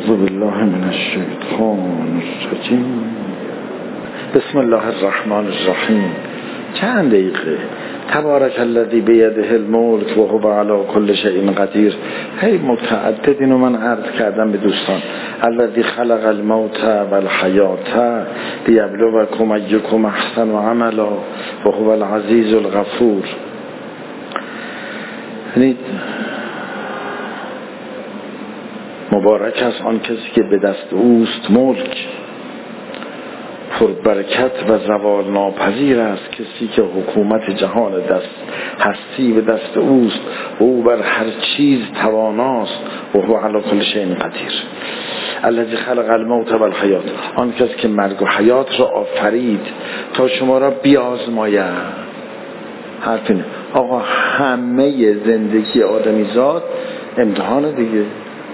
اعوذ بالله من الشیطان الرجیم. بسم الله الرحمن الرحیم. چند دقیقه تبارک الذی بیده الملک و هو علی کل شیء قدیر. هی متعدد اینو من عرض کردم به دوستان. الذی خلق الموت و الحیات لیبلوکم ایکم احسن عملا و هو العزیز الغفور. یعنی مبارک است آن کسی که به دست اوست ملک، پربرکت و زوال ناپذیر است کسی که حکومت جهان دست هستی به دست اوست و او بر هر چیز تواناست و هو علی کل شیء قدیر. الذی خلق الموت و الحیات، آن کسی که مرگ و حیات را آفرید تا شما را بیازماید. حرف اینه آقا، همه زندگی آدمیزاد امتحان دیگه.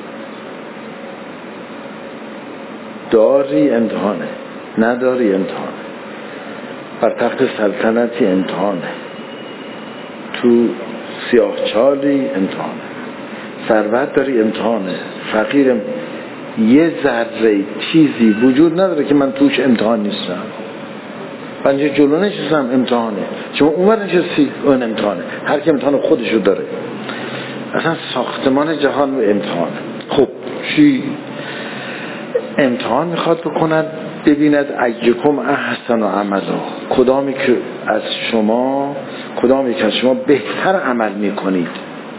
داری امتحانه، نداری امتحانه. بر تخت سلطنتی امتحانه، تو سیاهچالی امتحانه. ثروت داری امتحانه، فقیر یه ذره چیزی وجود نداره که من توش امتحان نیستم. من جلو نشستم امتحانه، شما اونور نشستی اون امتحانه. هر کی امتحان خودشو داره. اصلا ساختمان جهان و امتحانه. خب چی؟ امتحان میخواد بکند ببیند ایکم احسن عملا، کدامی که از شما بهتر عمل میکنید.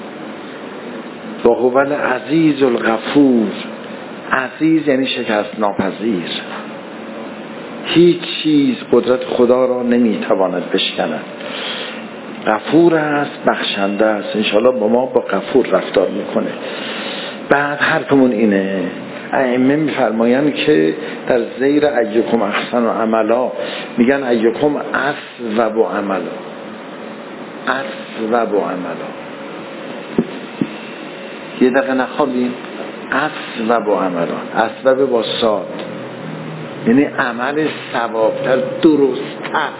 و هو العزیز الغفور. عزیز یعنی شکست ناپذیر. هیچ چیز قدرت خدا را نمیتواند بشکند. غفور است، بخشنده است. انشاءالله با ما با غفور رفتار میکنه. بعد حرفمون اینه، ائمه میفرمایند که در زیر ایکم احسن و عملا میگن ایکم اصوب و عملا. اصوب و عملا، یه دقیقه نخوابیم. اصوب و عملا، اصوب با صاد یعنی عمل ثوابتر، درستتر.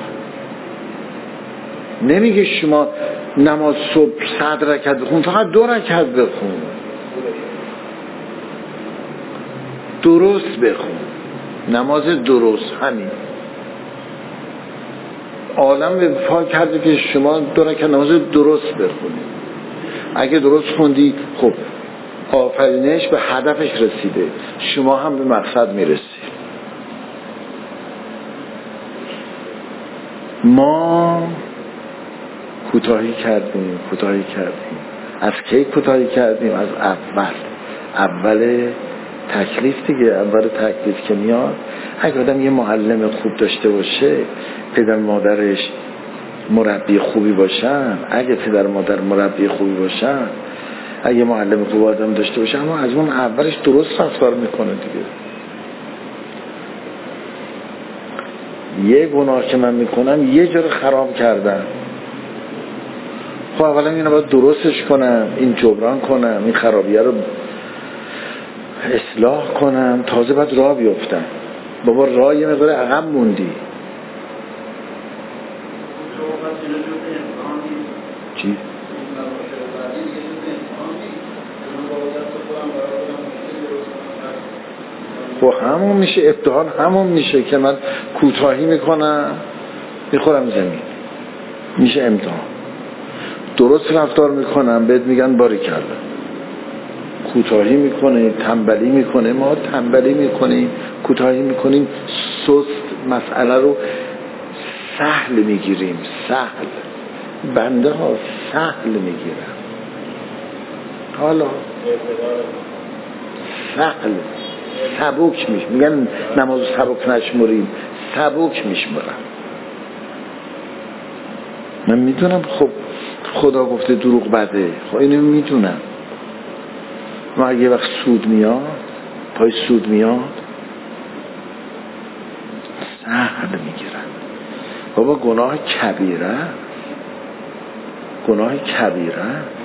نمیگه شما نماز صبح 100 رکعت بخون، فقط 2 رکعت بخون. درست بخون، نماز درست. همین عالم به پا کرده که شما 2 رکعت نماز درست بخونید. اگه درست خوندی خب آفرینش به هدفش رسیده، شما هم به مقصد میرسی. ما کوتاهی کردیم. از کی کوتاهی کردیم؟ از اول تکلیف دیگه. اول تکلیف که میاد، اگه آدم یه معلم خوب داشته باشه، پدر مادرش مربی خوبی باشن، اگه معلم خوب آدم داشته باشه، اما از اون اولش درست رفتار میکنه دیگه. یه گناه که من میکنم یه جور خراب کردم، خب اولا اینو باید درستش کنم، این جبران کنم، این خرابیه رو اصلاح کنم، تازه بعد راه بیفتم. بابا راه یه مقدار عقب موندی. چی؟ خب همون میشه امتحان، همون میشه که من کوتاهی میکنم میخورم زمین، میشه امتحان. درست رفتار میکنم بهت میگن باریکلا. کوتاهی میکنه، تنبلی میکنه. ما تنبلی میکنیم، کوتاهی میکنیم، سست مسئله رو سهل میگیریم. سهل بنده ها سهل میگیرم. حالا سهل سبک میگن نماز سبک نشمریم، سبک میشمرم. من میدونم خب خدا گفته دروغ بده، خب اینو میدونم. ما اگه یه وقت سود میاد، پای سود میاد، سهل میگیرن. بابا گناه کبیره